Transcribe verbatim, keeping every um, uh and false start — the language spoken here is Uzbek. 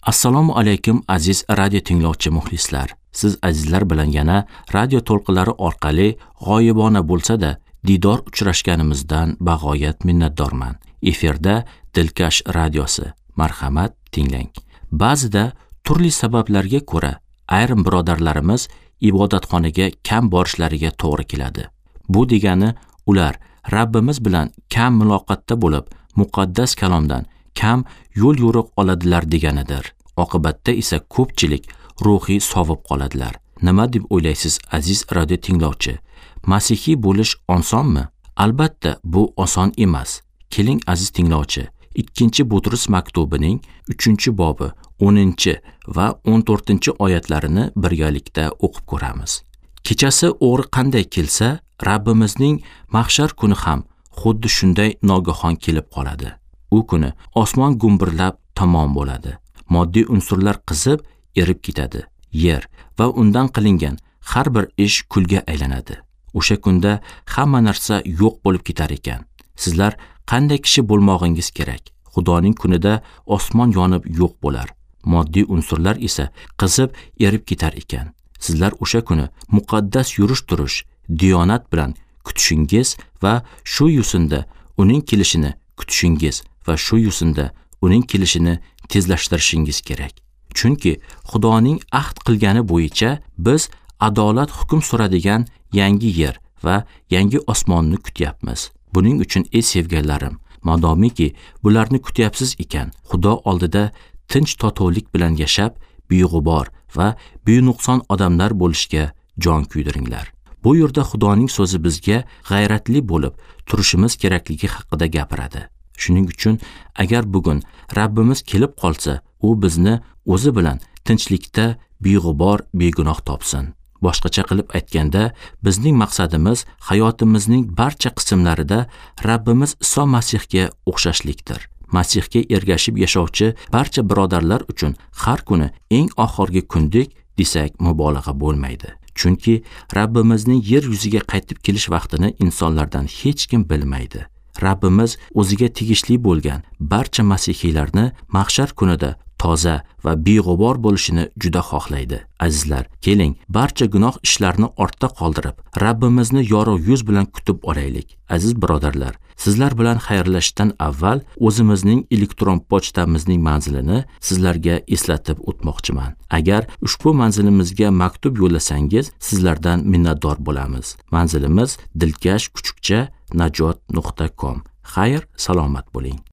Assalomu alaykum aziz radio tinglovchi muxlislar. Siz azizlar bilan yana radio to'lqinlari orqali g'oyibona bo'lsa-da diydor uchrashganimizdan bag'oyat minnatdorman. Efirda Dilkash radiosi. Marhamat, tinglang. Ba'zida turli sabablarga ko'ra ayrim birodarlarimiz ibodatxonaga kam borishlariga to'g'ri keladi. Bu degani ular Rabbimiz bilan kam muloqotda bo'lib, muqaddas kalomdan kam yo'l yo'riq oladilar deganidir. Oqibatda esa ko'pchilik ruhiy sovib qoladilar. Nima deb o'ylaysiz aziz radio tinglovchi? Masihiy bo'lish osonmi? Albatta, bu oson emas. Keling aziz tinglovchi, ikkinchi Butrus maktubining uchinchi bobi o'ninchi va o'n to'rtinchi oyatlarini birgalikda o'qib ko'ramiz. Kechasi o'g'ri qanday kelsa, Rabbimizning mahshar kuni ham xuddi shunday nogahon kelib qoladi. U kuni osmon gumburlab tamom bo'ladi. Moddiy unsurlar qizib, erib ketadi. Yer va undan qilingan har bir ish kulga aylanadi. O'sha kunda hamma narsa yo'q bo'lib ketar ekan. Sizlar qanday kishi bo'lmoqingiz kerak? Xudoning kunida osmon yonib yo'q bo'lar. Moddiy unsurlar esa qizib, erib ketar ekan. Sizlar o'sha kuni muqaddas yurish-turish, diyonat bilan kutishingiz va shu yo'sinda uning kelishini kutishingiz va shu yo'sinda uning kelishini tezlashtirishingiz kerak. Chunki Xudoning ahd qilgani bo'yicha biz adolat hukm suradigan yangi yer va yangi osmonni kutyapmiz. Buning uchun ey sevganlarim, madomiki bularni kutyapsiz ekan, Xudo oldida tinch totuvlik bilan yashab, beg'ubor va benuqson odamlar bo'lishga jon kuydiringlar. Bu yerda Xudoning so'zi bizga g'ayratli bo'lib turishimiz kerakligi haqida gapiradi. Shuning uchun agar bugun Rabbimiz kelib qolsa, u bizni o'zi bilan tinchlikda beg'ubor, begunoh topsin. Boshqacha qilib aytganda, bizning maqsadimiz hayotimizning barcha qismlarida Rabbimiz Iso Masihga o'xshashlikdir. Masihga ergashib yashovchi barcha birodarlar uchun har kuni eng oxirgi kundek desak mubolag'a bo'lmaydi. Chunki Rabbimizning yer yuziga qaytib kelish vaqtini insonlardan hech kim bilmaydi. Rabbimiz o'ziga tegishli bo'lgan barcha masihiylarni mahshar kunida toza va beg'ubor bo'lishini juda xohlaydi. Azizlar, keling, barcha gunoh ishlarni ortda qoldirib, Rabbimizni yorug' yuz bilan kutib olaylik. Aziz birodarlar, sizlar bilan xayrlashishdan avval o'zimizning elektron pochtamizning manzilini sizlarga eslatib o'tmoqchiman. Agar ushbu manzilimizga maktub yo'llasangiz, sizlardan minnatdor bo'lamiz. Manzilimiz dilkash kuchukcha najot nuqta com. Xayr, salomat bo'ling.